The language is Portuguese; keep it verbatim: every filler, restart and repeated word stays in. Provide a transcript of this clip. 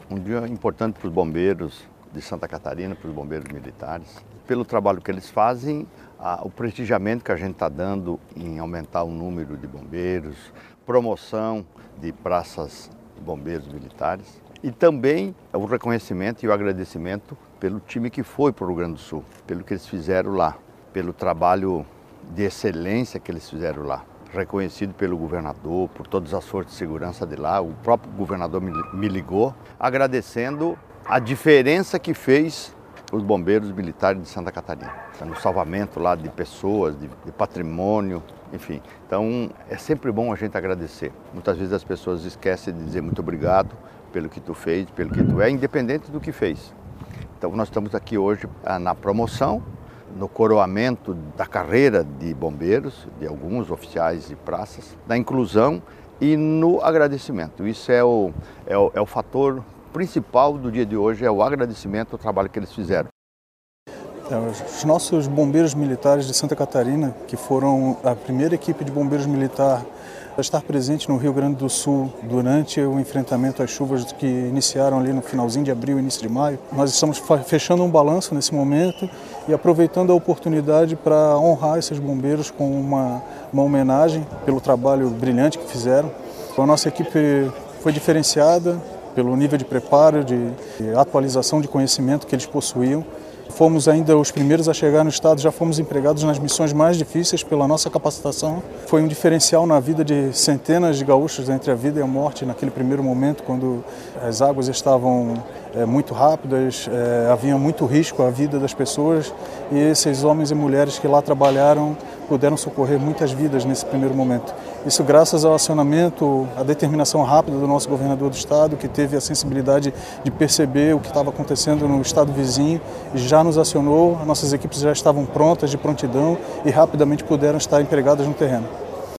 Um dia importante para os bombeiros de Santa Catarina, para os bombeiros militares, pelo trabalho que eles fazem, a, o prestigiamento que a gente está dando em aumentar o número de bombeiros, promoção de praças de bombeiros militares e também o reconhecimento e o agradecimento pelo time que foi para o Rio Grande do Sul, pelo que eles fizeram lá, pelo trabalho de excelência que eles fizeram lá. Reconhecido pelo governador, por todas as forças de segurança de lá. O próprio governador me ligou agradecendo a diferença que fez os bombeiros militares de Santa Catarina. No salvamento lá de pessoas, de, de patrimônio, enfim. Então é sempre bom a gente agradecer. Muitas vezes as pessoas esquecem de dizer muito obrigado pelo que tu fez, pelo que tu é, independente do que fez. Então nós estamos aqui hoje na promoção, no coroamento da carreira de bombeiros, de alguns oficiais e praças, da inclusão e no agradecimento. Isso é o, é o, é o fator principal do dia de hoje, é o agradecimento ao trabalho que eles fizeram. Os nossos bombeiros militares de Santa Catarina, que foram a primeira equipe de bombeiros militar a estar presente no Rio Grande do Sul durante o enfrentamento às chuvas que iniciaram ali no finalzinho de abril, início de maio. Nós estamos fechando um balanço nesse momento e aproveitando a oportunidade para honrar esses bombeiros com uma, uma homenagem pelo trabalho brilhante que fizeram. A nossa equipe foi diferenciada pelo nível de preparo, de, de atualização de conhecimento que eles possuíam. Fomos ainda os primeiros a chegar no estado, já fomos empregados nas missões mais difíceis pela nossa capacitação. Foi um diferencial na vida de centenas de gaúchos entre a vida e a morte naquele primeiro momento, quando as águas estavam é, muito rápidas, é, havia muito risco à vida das pessoas e esses homens e mulheres que lá trabalharam puderam socorrer muitas vidas nesse primeiro momento. Isso graças ao acionamento, à determinação rápida do nosso governador do estado, que teve a sensibilidade de perceber o que estava acontecendo no estado vizinho e já nos acionou, as nossas equipes já estavam prontas, de prontidão e rapidamente puderam estar empregadas no terreno.